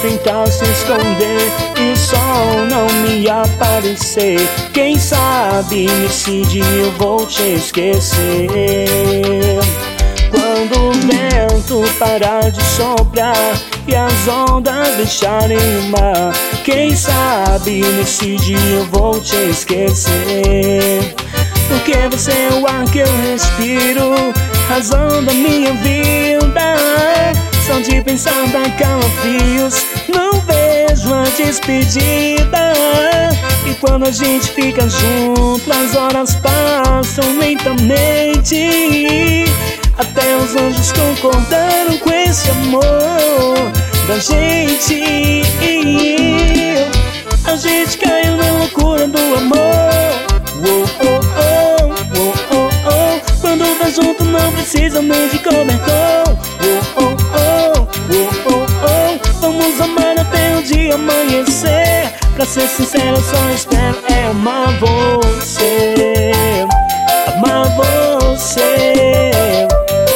tentar se esconder e o sol não me aparecer, quem sabe nesse dia eu vou te esquecer. Quando o vento parar de soprar e as ondas deixarem o mar, quem sabe nesse dia eu vou te esquecer. Porque você é o ar que eu respiro, razão da minha vida. Só de pensar dá calafrios, não vejo a despedida. E quando a gente fica junto, as horas passam lentamente. Até os anjos concordaram com esse amor da gente. A gente caiu na loucura do amor. Quando tá junto não precisa nem de cobertor. Vamos amar até o dia amanhecer. Pra ser sincero, eu só espero é amar você. Amar você.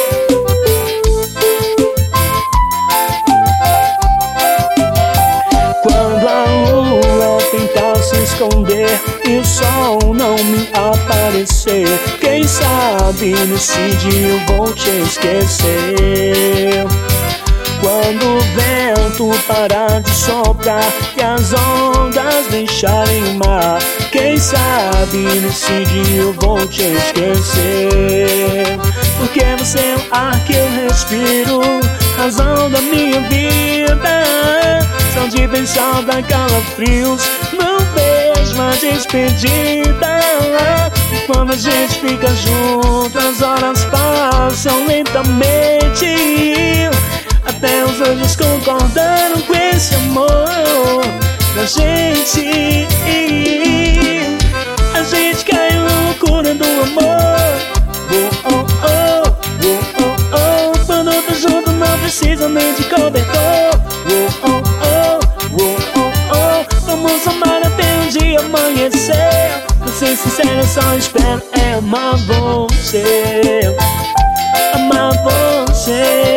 Quando a lua tentar se esconder e o sol não me aparecer, quem sabe nesse dia eu vou te esquecer. Quando o vento parar de soprar e as ondas deixarem o mar, quem sabe nesse dia eu vou te esquecer. Porque você é o ar que eu respiro, razão da minha vida. Só de pensar dá calafrios, não vejo a despedida. E quando a gente fica junto, as horas passam lentamente. Até os anjos concordaram com esse amor da gente. A gente caiu na loucura do amor. Quando tá junto não precisa nem de cobertor. Vamos amar até o dia amanhecer. Pra ser sincero, eu só espero é amar você. Amar você.